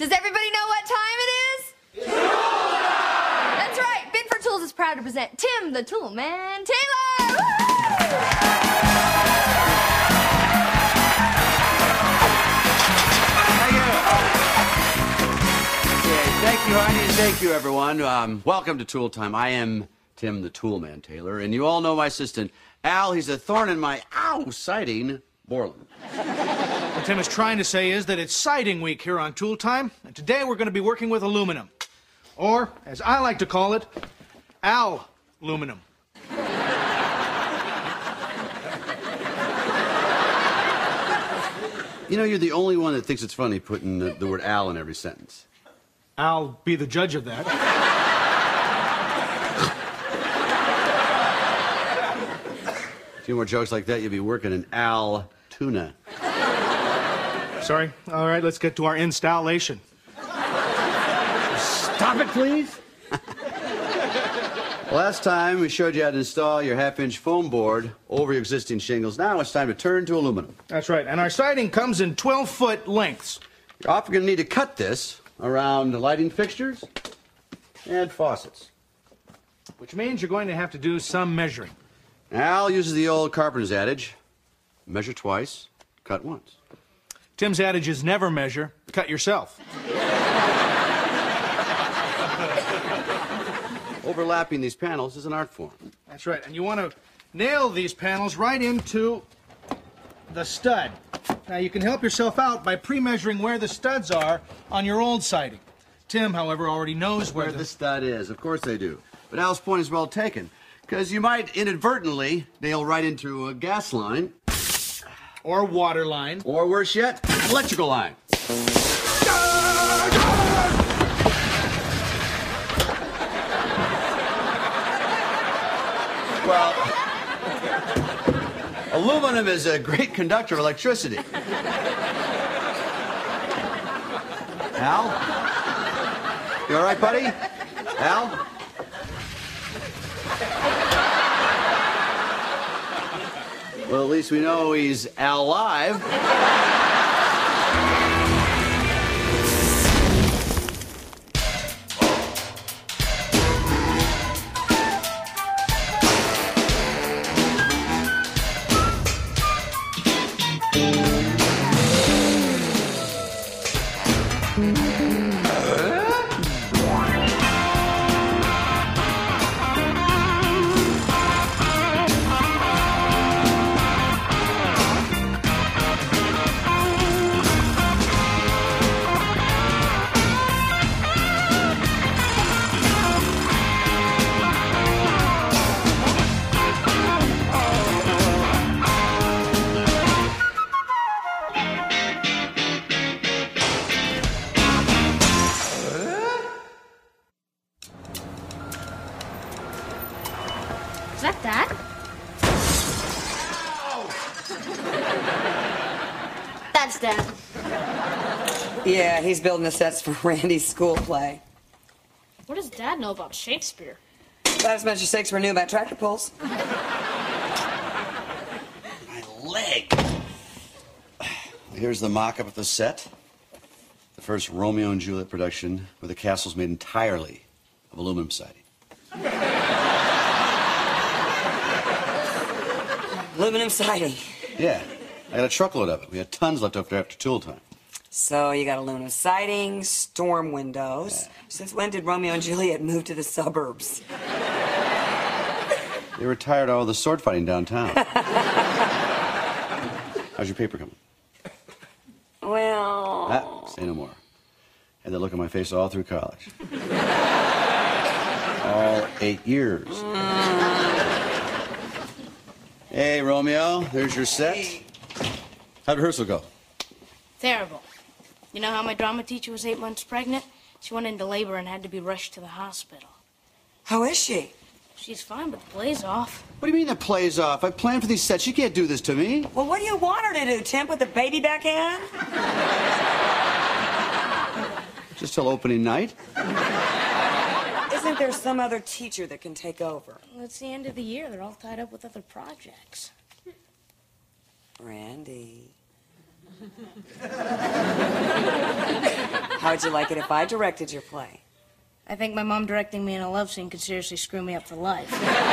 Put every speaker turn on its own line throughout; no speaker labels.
Does everybody know what time it is? Tool time! That's right. Binford Tools is proud to present Tim the Tool Man Taylor!
Thank you, Heidi, and thank you, everyone. Welcome to Tool Time. I am Tim the Tool Man Taylor, and you all know my assistant, Al. He's a thorn in my siding, Borland.
What Tim is trying to say is that it's siding week here on Tool Time, and today we're going to be working with aluminum. Or, as I like to call it, aluminum.
You know, you're the only one that thinks it's funny putting the word Al in every sentence.
I'll be the judge of that.
A few more jokes like that, you'll be working in Altoona.
Sorry? All right, let's get to our installation.
Stop it, please. Last time we showed you how to install your half-inch foam board over your existing shingles. Now it's time to turn to aluminum.
That's right, and our siding comes in 12-foot lengths.
You're often going to need to cut this around lighting fixtures and faucets.
Which means you're going to have to do some measuring.
Al uses the old carpenter's adage, measure twice, cut once.
Tim's adage is never measure, cut yourself.
Overlapping these panels is an art form.
That's right, and you want to nail these panels right into the stud. Now, you can help yourself out by pre-measuring where the studs are on your old siding. Tim, however, already knows where
the stud is. Of course they do. But Al's point is well taken, because you might inadvertently nail right into a gas line.
Or water line.
Or worse yet, electrical line. Well, aluminum is a great conductor of electricity. Al? You all right, buddy? Al? Well, at least we know he's alive.
Is that Dad? That's Dad.
Yeah, he's building the sets for Randy's school play.
What does Dad know about Shakespeare?
About as much as Shakespeare knew about tractor pulls.
My leg. Here's the mock-up of the set. The first Romeo and Juliet production where the castle's made entirely of aluminum siding.
Aluminum siding.
Yeah, I got a truckload of it. We had tons left over after Tool Time.
So you got aluminum siding, storm windows.
Yeah.
Since when did Romeo and Juliet move to the suburbs?
They were tired of all the sword fighting downtown. How's your paper coming?
Well...
Say no more. Had that look on my face all through college. All 8 years. Hey, Romeo, there's your set. How'd rehearsal go?
Terrible. You know how my drama teacher was 8 months pregnant? She went into labor and had to be rushed to the hospital.
How is she?
She's fine, but the play's off.
What do you mean the play's off? I planned for these sets. You can't do this to me.
Well, what do you want her to do, Tim? Put the baby back in?
Just till opening night.
Isn't there some other teacher that can take over?
Well, it's the end of the year. They're all tied up with other projects.
Randy. How would you like it if I directed your play?
I think my mom directing me in a love scene could seriously screw me up for life.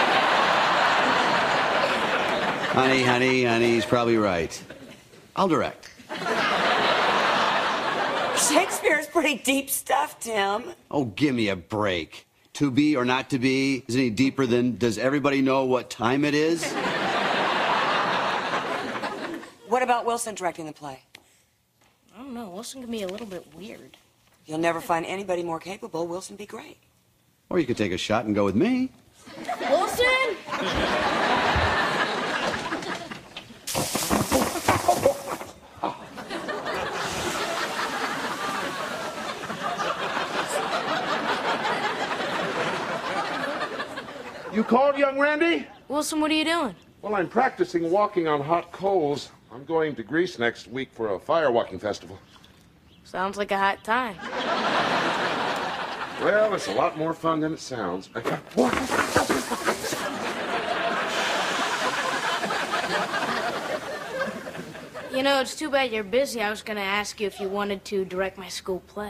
Honey, he's probably right. I'll direct.
Shakespeare's pretty deep stuff, Tim.
Oh, give me a break. To be or not to be is any deeper than does everybody know what time it is?
What about Wilson directing the play?
I don't know. Wilson can be a little bit weird.
You'll never find anybody more capable. Wilson be great.
Or you could take a shot and go with me.
Wilson?
You called, young Randy?
Wilson, what are you doing?
Well, I'm practicing walking on hot coals. I'm going to Greece next week for a fire walking festival.
Sounds like a hot time.
Well, it's a lot more fun than it sounds.
You know, it's too bad you're busy. I was going to ask you if you wanted to direct my school play.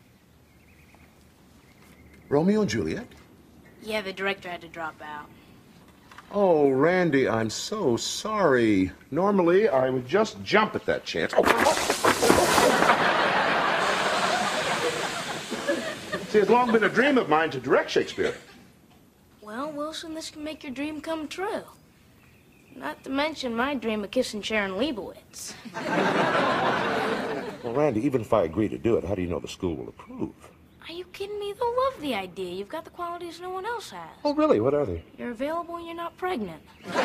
Romeo and Juliet?
Yeah, the director had to drop out.
Oh, Randy, I'm so sorry. Normally, I would just jump at that chance. See, it's long been a dream of mine to direct Shakespeare.
Well, Wilson, this can make your dream come true. Not to mention my dream of kissing Sharon Leibowitz.
Well, Randy, even if I agree to do it, how do you know the school will approve?
Are you kidding me? They'll love the idea. You've got the qualities no one else has.
Oh, really? What are they?
You're available and you're not pregnant.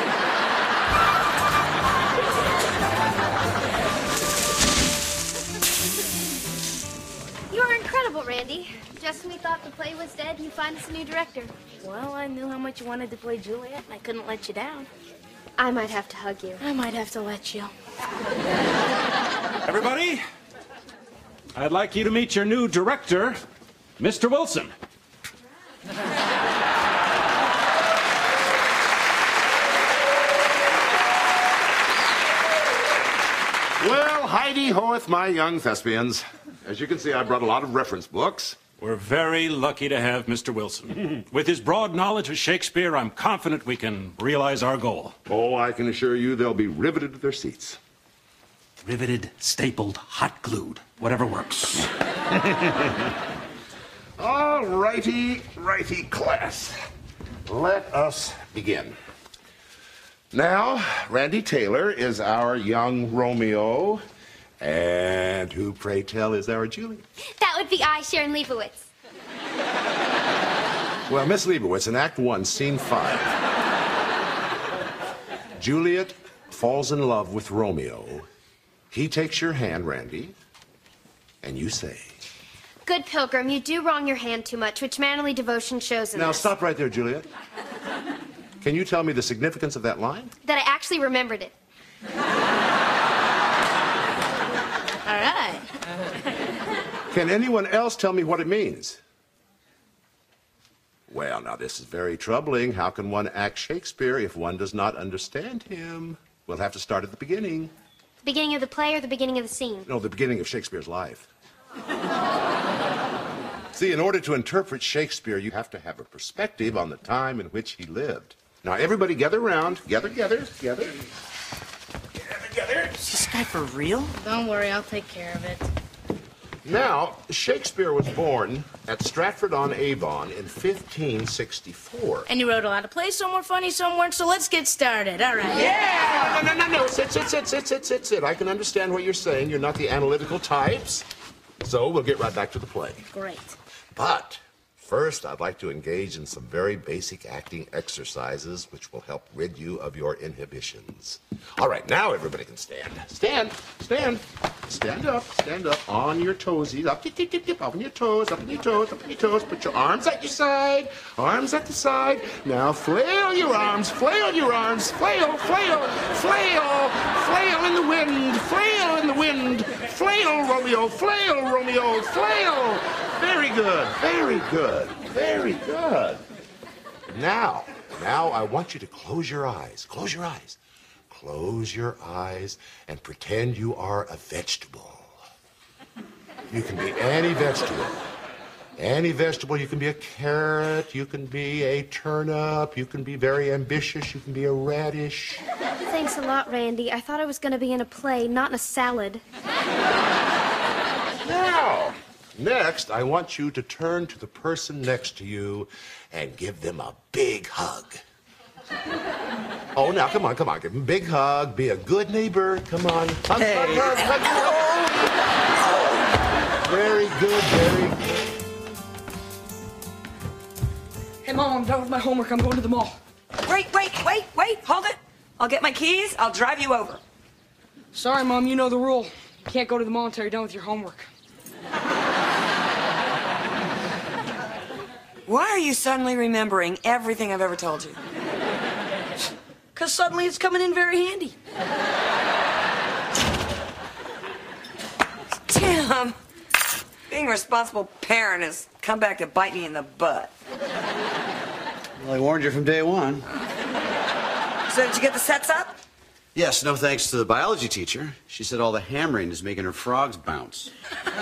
You are incredible, Randy. Just when we thought the play was dead, you find us a new director.
Well, I knew how much you wanted to play Juliet, and I couldn't let you down.
I might have to hug you.
I might have to let you.
Everybody, I'd like you to meet your new director, Mr. Wilson.
Well, Heidi-hoeth, my young thespians. As you can see, I brought a lot of reference books.
We're very lucky to have Mr. Wilson. With his broad knowledge of Shakespeare, I'm confident we can realize our goal.
Oh, I can assure you they'll be riveted to their seats.
Riveted, stapled, hot glued, whatever works.
All righty, class. Let us begin. Now, Randy Taylor is our young Romeo. And who, pray tell, is our Juliet?
That would be I, Sharon Leibowitz.
Well, Miss Leibowitz, in Act 1, Scene 5. Juliet falls in love with Romeo. He takes your hand, Randy, and you say...
Good Pilgrim, you do wrong your hand too much, which manly devotion shows in
Now,
this.
stop right there, Juliet. Can you tell me the significance of that line?
That I actually remembered it.
All right.
Can anyone else tell me what it means? Well, now, this is very troubling. How can one act Shakespeare if one does not understand him? We'll have to start at the beginning.
The beginning of the play or the beginning of the scene?
No, the beginning of Shakespeare's life. See, in order to interpret Shakespeare, you have to have a perspective on the time in which he lived. Now, everybody gather around. Gather.
Is this guy for real?
Don't worry, I'll take care of it.
Now, Shakespeare was born at Stratford-on-Avon in 1564.
And you wrote a lot of plays. Some were funny, some weren't, so let's get started. All right.
Yeah! No. Sit. I can understand what you're saying. You're not the analytical types. So we'll get right back to the play.
Great.
But first, I'd like to engage in some very basic acting exercises which will help rid you of your inhibitions. All right, now everybody can stand. Stand up on your toesies. Up on your toes. Put your arms at your side. Arms at the side. Now flail your arms. Flail in the wind. Flail, Romeo. Flail. Very good. Now I want you to close your eyes. Close your eyes and pretend you are a vegetable. You can be any vegetable. Any vegetable. You can be a carrot. You can be a turnip. You can be very ambitious. You can be a radish.
Thanks a lot, Randy. I thought I was going to be in a play, not in a salad.
Now, next, I want you to turn to the person next to you and give them a big hug. Oh, now, come on. Give them a big hug. Be a good neighbor. Come on. Hug. Very good, very good.
Hey, Mom, I'm done with my homework. I'm going to the mall.
Wait, hold it. I'll get my keys. I'll drive you over.
Sorry, Mom, you know the rule. You can't go to the mall until you're done with your homework.
Why are you suddenly remembering everything I've ever told you?
Because suddenly it's coming in very handy.
Tim, being a responsible parent has come back to bite me in the butt.
Well, I warned you from day one.
So did you get the sets up?
Yes, no thanks to the biology teacher. She said all the hammering is making her frogs bounce.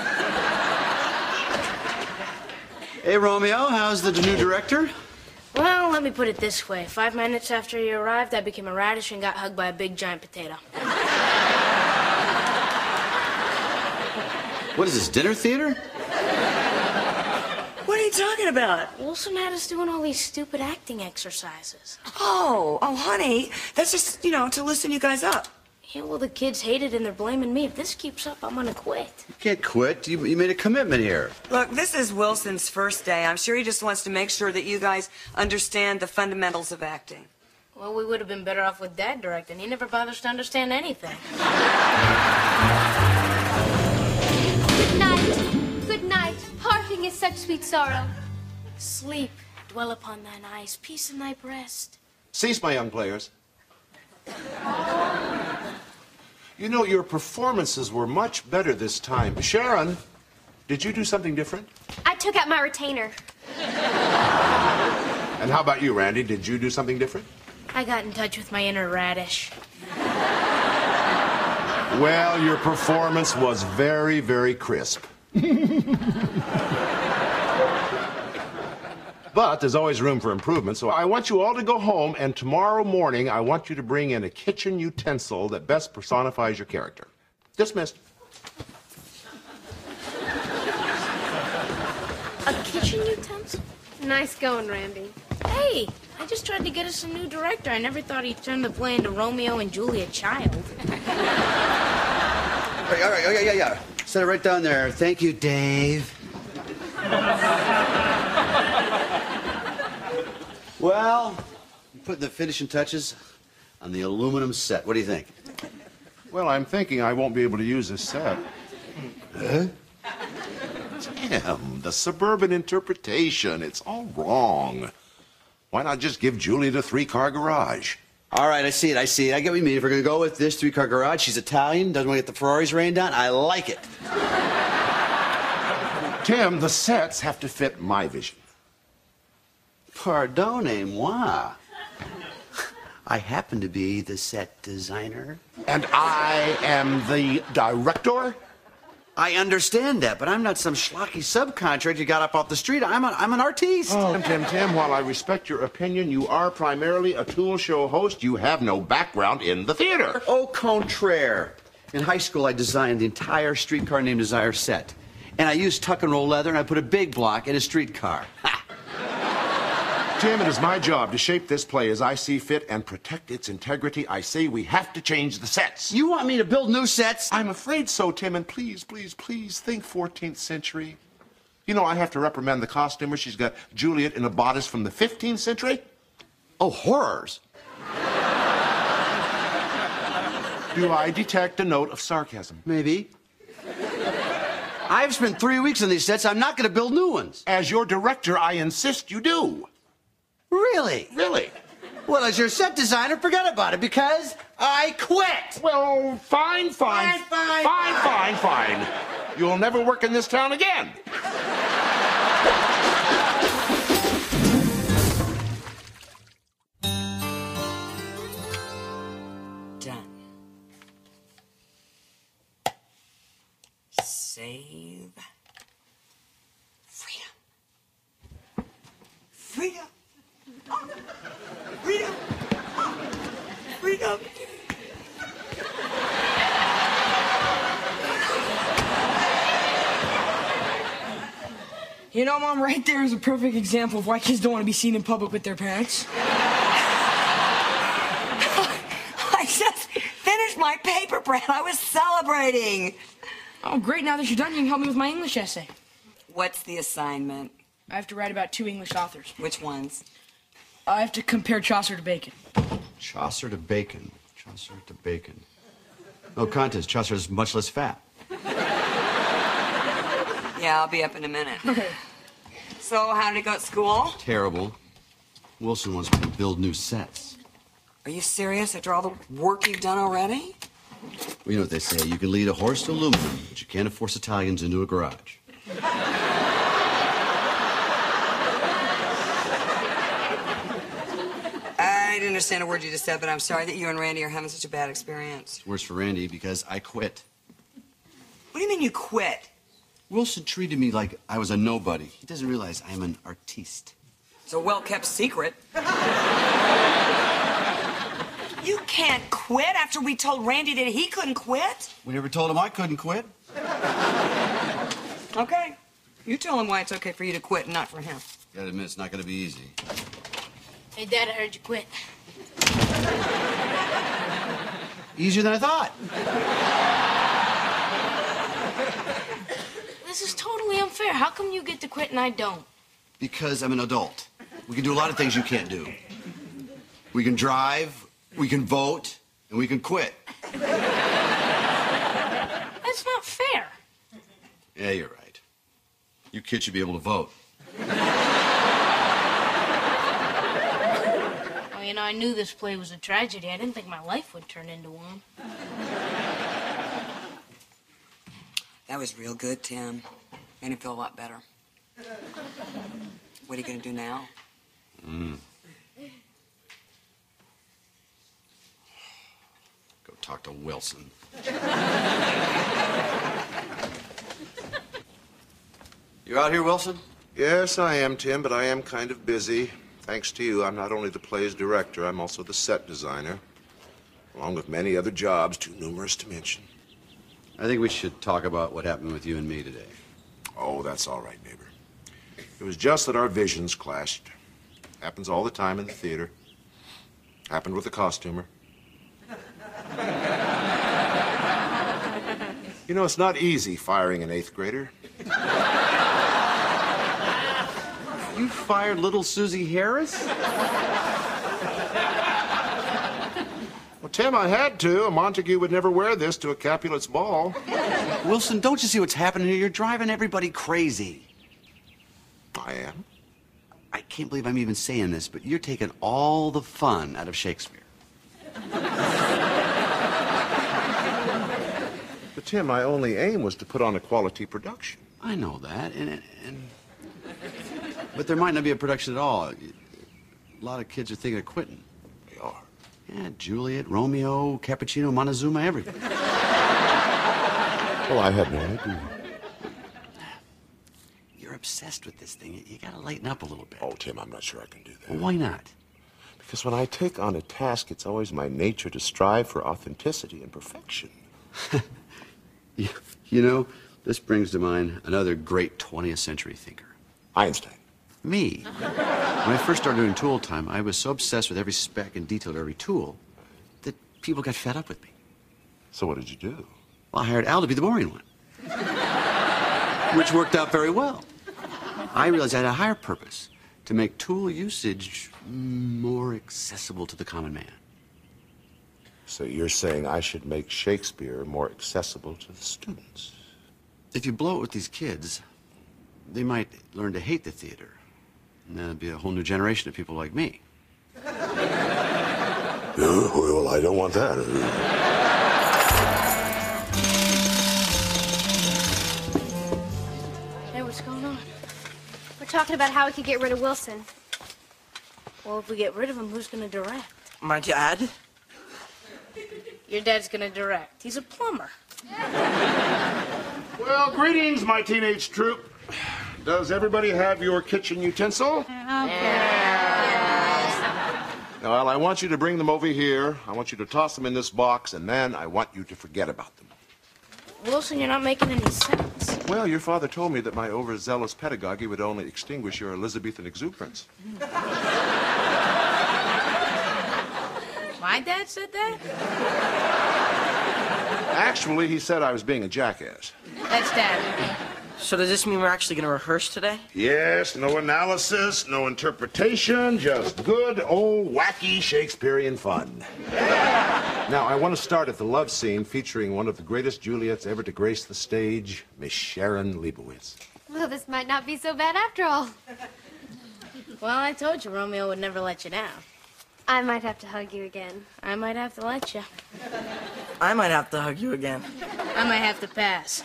Hey, Romeo, how's the new director?
Well, let me put it this way. 5 minutes after you arrived, I became a radish and got hugged by a big giant potato.
What is this, dinner theater?
What are you talking about?
Wilson had us doing all these stupid acting exercises.
Oh, honey, that's just, to loosen you guys up.
Yeah, well, the kids hate it and they're blaming me. If this keeps up, I'm gonna quit.
You can't quit. You made a commitment here.
Look, this is Wilson's first day. I'm sure he just wants to make sure that you guys understand the fundamentals of acting.
Well, we would have been better off with Dad directing. He never bothers to understand anything.
Good night. Good night. Parting is such sweet sorrow.
Sleep, dwell upon thine eyes, peace in thy breast.
Cease, my young players. Your performances were much better this time. Sharon, did you do something different?
I took out my retainer.
And how about you, Randy? Did you do something different?
I got in touch with my inner radish.
Well, your performance was very, very crisp. But there's always room for improvement, so I want you all to go home, and tomorrow morning I want you to bring in a kitchen utensil that best personifies your character. Dismissed.
A kitchen utensil?
Nice going, Randy.
Hey, I just tried to get us a new director. I never thought he'd turn the play into Romeo and Juliet Child.
All right, yeah. Set it right down there. Thank you, Dave. Well, I'm putting the finishing touches on the aluminum set. What do you think?
Well, I'm thinking I won't be able to use this set.
Huh?
Tim, the suburban interpretation, it's all wrong. Why not just give Juliet a 3-car garage?
All right, I see it. I get what you mean. If we're going to go with this 3-car garage, she's Italian, doesn't want to get the Ferraris rained on. I like it.
Tim, the sets have to fit my vision.
Pardonnez-moi. I happen to be the set designer.
And I am the director?
I understand that, but I'm not some schlocky subcontractor you got up off the street. I'm an artiste.
Oh, Tim, while I respect your opinion, you are primarily a tool show host. You have no background in the theater.
Au contraire. In high school, I designed the entire Streetcar Named Desire set. And I used tuck and roll leather, and I put a big block in a streetcar. Ha!
Tim, it is my job to shape this play as I see fit and protect its integrity. I say we have to change the sets.
You want me to build new sets?
I'm afraid so, Tim, and please think 14th century. I have to reprimand the costumer. She's got Juliet in a bodice from the 15th century.
Oh, horrors.
Do I detect a note of sarcasm?
Maybe. I've spent 3 weeks on these sets. I'm not going to build new ones.
As your director, I insist you do.
Really?
Really?
Well, as your set designer, forget about it because I quit.
Well, fine. You'll never work in this town again.
Done. Save. breathe. Freedom. Freedom. Oh. Freedom. Oh. Freedom.
You know, Mom, right there is a perfect example of why kids don't want to be seen in public with their parents.
I just finished my paper, Brad. I was celebrating.
Oh, great. Now that you're done, you can help me with my English essay.
What's the assignment?
I have to write about 2 English authors.
Which ones?
I have to compare Chaucer to Bacon.
Chaucer to Bacon. Chaucer to Bacon. No contest. Chaucer is much less fat.
Yeah, I'll be up in a minute. So, how did it go at school?
Terrible. Wilson wants me to build new sets.
Are you serious after all the work you've done already?
Well, you know what they say. You can lead a horse to aluminum, but you can't force Italians into a garage.
I didn't understand a word you just said, but I'm sorry that you and Randy are having such a bad experience.
It's worse for Randy because I quit.
What do you mean you quit?
Wilson treated me like I was a nobody. He doesn't realize I'm an artiste.
It's a well-kept secret. You can't quit after we told Randy that he couldn't quit.
We never told him I couldn't quit.
Okay. You tell him why it's okay for you to quit and not for him.
Gotta admit, it's not gonna be easy.
Hey, Dad, I heard you quit.
Easier than I thought.
This is totally unfair. How come you get to quit and I don't?
Because I'm an adult. We can do a lot of things you can't do. We can drive, we can vote, and we can quit.
That's not fair.
Yeah, you're right. You kids should be able to vote.
Well, you know, I knew this play was a tragedy. I didn't think my life would turn into one.
That was real good, Tim. Made him feel a lot better. What are you going to do now?
Go talk to Wilson. You out here, Wilson?
Yes, I am, Tim, but I am kind of busy. Thanks to you, I'm not only the play's director, I'm also the set designer, along with many other jobs too numerous to mention.
I think we should talk about what happened with you and me today.
Oh, that's all right, neighbor. It was just that our visions clashed. Happens all the time in the theater. Happened with the costumer. You know, it's not easy firing an 8th grader.
You fired little Susie Harris?
Well, Tim, I had to. A Montague would never wear this to a Capulet's ball.
Wilson, don't you see what's happening here? You're driving everybody crazy.
I am.
I can't believe I'm even saying this, but you're taking all the fun out of Shakespeare.
But, Tim, my only aim was to put on a quality production.
I know that, but there might not be a production at all. A lot of kids are thinking of quitting.
They are.
Yeah, Juliet, Romeo, Cappuccino, Montezuma, everything.
Well, I had no idea.
You're obsessed with this thing. You gotta lighten up a little bit.
Oh, Tim, I'm not sure I can do that.
Well, why not?
Because when I take on a task, it's always my nature to strive for authenticity and perfection.
You know, this brings to mind another great 20th century thinker.
Einstein.
Me. When I first started doing tool time, I was so obsessed with every spec and detail of every tool that people got fed up with me.
So what did you do?
Well, I hired Al to be the boring one. Which worked out very well. I realized I had a higher purpose, to make tool usage more accessible to the common man.
So you're saying I should make Shakespeare more accessible to the students?
If you blow it with these kids, they might learn to hate the theater. And there'll be a whole new generation of people like me.
Well, I don't want that.
Hey, what's going on?
We're talking about how we could get rid of Wilson.
Well, if we get rid of him, who's gonna direct?
My dad?
Your dad's gonna direct. He's a plumber.
Well, greetings, my teenage troop. Does everybody have your kitchen utensil? Well, I want you to bring them over here. I want you to toss them in this box, and then I want you to forget about them.
Wilson, you're not making any sense.
Well, your father told me that my overzealous pedagogy would only extinguish your Elizabethan exuberance.
My dad said that?
Actually, he said I was being a jackass.
That's Dad.
So does this mean we're actually going to rehearse today?
Yes, no analysis, no interpretation, just good old wacky Shakespearean fun. Now, I want to start at the love scene featuring one of the greatest Juliets ever to grace the stage, Miss Sharon Leibowitz.
Well, this might not be so bad after all.
Well, I told you Romeo would never let you down.
I might have to hug you again.
I might have to let you.
I might have to hug you again.
I might have to pass.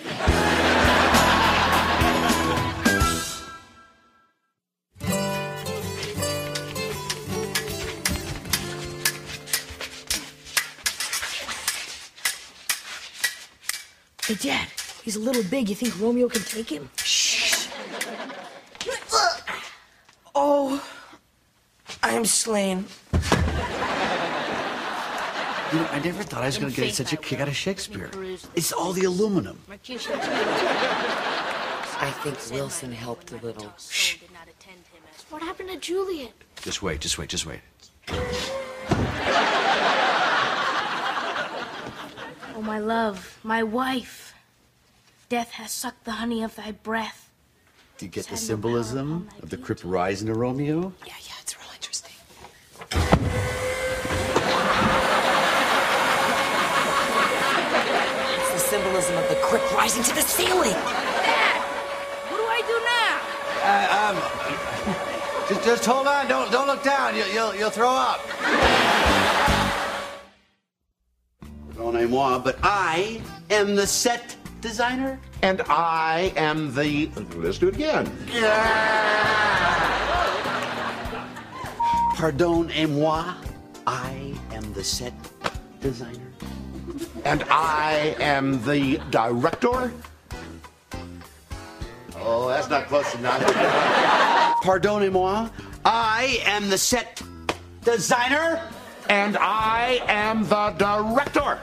Hey, Dad, he's a little big. You think Romeo can take him? Shh. Oh, I am slain.
You know, I never thought I was going to get such a kick out of Shakespeare. It's all the aluminum.
I think Wilson helped a little.
Shh.
What happened to Juliet?
Just wait, just wait, just wait.
Oh, my love, my wife. Death has sucked the honey of thy breath.
Do you get the symbolism of the crypt rise into Romeo?
Yeah, it's real interesting. It's the symbolism of the crypt rising to the ceiling.
Dad, what do I do now?
Just hold on. Don't look down. You'll throw up. Pardonnez-moi, but I am the set designer.
And I am the... Let's do it again.
Pardonnez-moi, I am the set designer.
And I am the director.
Oh, that's not close enough. Pardonnez-moi, I am the set designer.
And I am the director.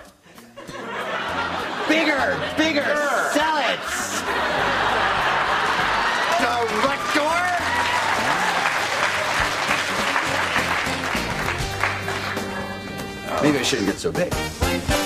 Bigger, sell it. Director. Maybe I shouldn't get so big.